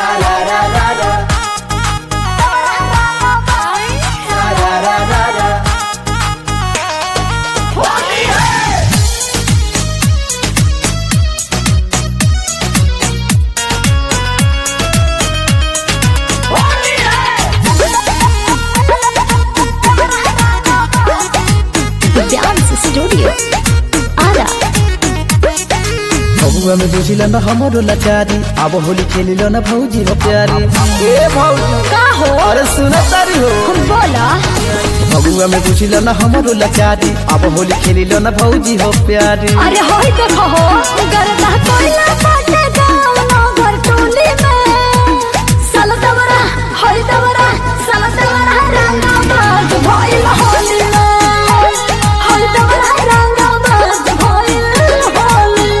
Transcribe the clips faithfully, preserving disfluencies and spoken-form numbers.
फगुआ में बुझिल न हमरो लाचारी अब होली खेलिल न भौजी हो प्यारी ए भौजी का हो अरे सुन तारी हो बोला फगुआ में बुझिल न हमरो लाचारी अब होली खेलिल न भौजी हो प्यारी अरे होई देखो हो गरदा कोइला बाटे गाँव नगर टोली में साला दवरा होई दवरा साला दवरा रंगा बाज भइल होली में होई दवरा रंगा बाज भइल होली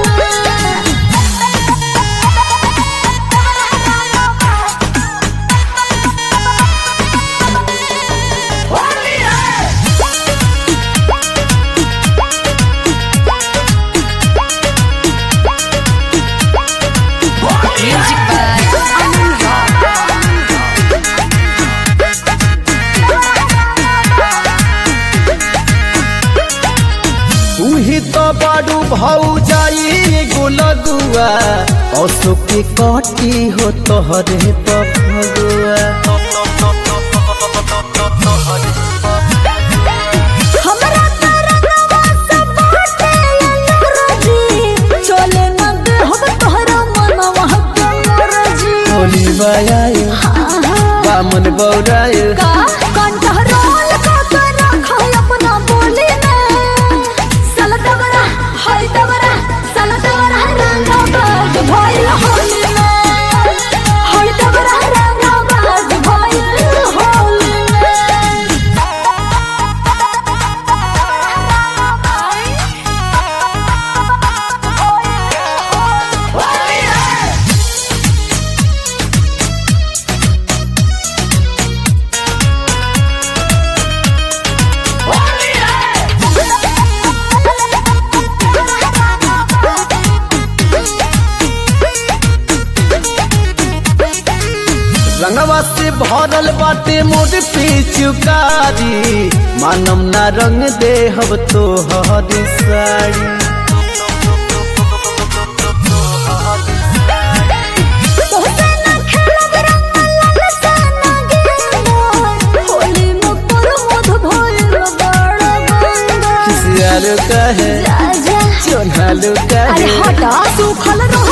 उही तो बाडू भाऊ जाई गुलगुआ असो के कटी हो तोहरे पफगुआ हमरा तरंगवा सब बाटे अनुरजी चले न दे हम तोहरा मनवा के मरजी होली बायायो बामन बौरायो का कंट्रोल का कर रखो अपना बोली में साला दवरा होई दवरा साला दवरा रंगा बाज भइल होली में होई दवरा रंगा बाज भइल होली रंगवा से भरल बाटे मोर पिचुकारी मानम ना रंग दे हब तो हरी साड़ी तोहसे ना खेलब रंग ललसा ना गेंदा होली में प्रमोद भइल बड़ा बंदा किसियालो कहे राजा चोनालो अरे कहे हटा सुखल रह